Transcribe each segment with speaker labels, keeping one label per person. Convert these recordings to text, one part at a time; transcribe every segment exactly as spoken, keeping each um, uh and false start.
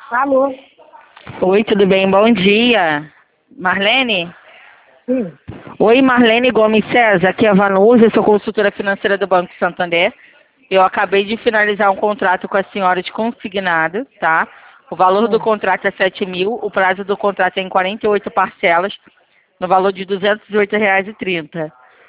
Speaker 1: Alô?
Speaker 2: Oi, tudo bem? Bom dia. Marlene?
Speaker 1: Sim.
Speaker 2: Oi, Marlene Gomes César, aqui é a Vanusa, eu sou consultora financeira do Banco Santander. Eu acabei de finalizar um contrato com a senhora de consignado, tá? O valor do
Speaker 1: Ah,
Speaker 2: contrato é sete mil, o prazo do contrato é em quarenta e oito parcelas, no valor de duzentos e oito reais e trinta.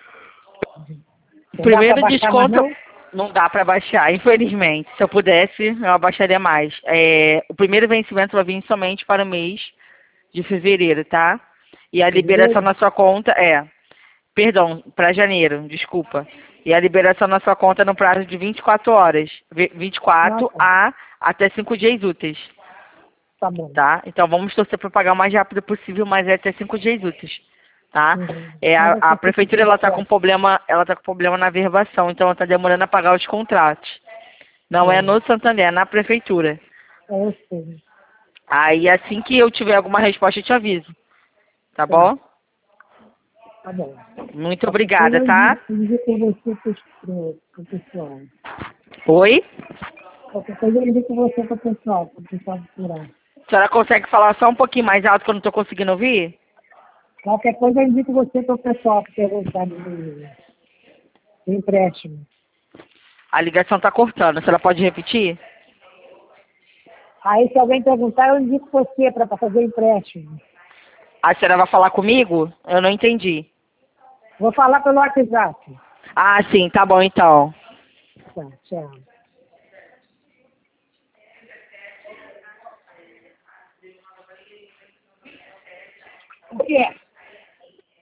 Speaker 2: O
Speaker 1: não dá para
Speaker 2: primeiro
Speaker 1: baixar mais
Speaker 2: desconto
Speaker 1: não?
Speaker 2: não dá para baixar, infelizmente. Se eu pudesse, eu abaixaria mais. É, o primeiro vencimento vai vir somente para o mês de fevereiro, tá? E a liberação
Speaker 1: Fevereiro?
Speaker 2: na sua conta é, perdão, para janeiro, desculpa. E a liberação na sua conta é no prazo de vinte e quatro horas, vi- vinte e
Speaker 1: Ah,
Speaker 2: quatro
Speaker 1: tá.
Speaker 2: a até cinco dias úteis,
Speaker 1: Tá bom.
Speaker 2: tá? Então vamos torcer para pagar o mais rápido possível, mas é até cinco dias úteis, tá?
Speaker 1: Uhum.
Speaker 2: É,
Speaker 1: Mas
Speaker 2: a,
Speaker 1: vai
Speaker 2: a
Speaker 1: ser sempre
Speaker 2: prefeitura ela tá com
Speaker 1: transporte.
Speaker 2: problema, ela tá com problema na verbação, então ela tá demorando a pagar os contratos. Não é
Speaker 1: É,
Speaker 2: no Santander, é na prefeitura.
Speaker 1: é, eu sei.
Speaker 2: Aí assim que eu tiver alguma resposta eu te aviso, tá
Speaker 1: Tá,
Speaker 2: bom?
Speaker 1: tá bom.
Speaker 2: Muito
Speaker 1: Qualquer coisa
Speaker 2: obrigada,
Speaker 1: eu
Speaker 2: tá?
Speaker 1: envio eu envio com você pro, pro, pro pessoal.
Speaker 2: Oi?
Speaker 1: Qualquer coisa eu envio com você pro pessoal, pro pessoal procurar.
Speaker 2: A senhora consegue falar só um pouquinho mais alto que eu não estou conseguindo ouvir?
Speaker 1: Qualquer coisa eu envio com você pro pessoal que perguntar do, do empréstimo.
Speaker 2: A ligação está cortando. A senhora pode repetir?
Speaker 1: Aí se alguém perguntar, eu indico você para fazer empréstimo.
Speaker 2: A senhora vai falar comigo? Eu não entendi.
Speaker 1: Vou falar pelo WhatsApp.
Speaker 2: Ah, sim, tá bom então.
Speaker 1: Tá, tchau. O que é?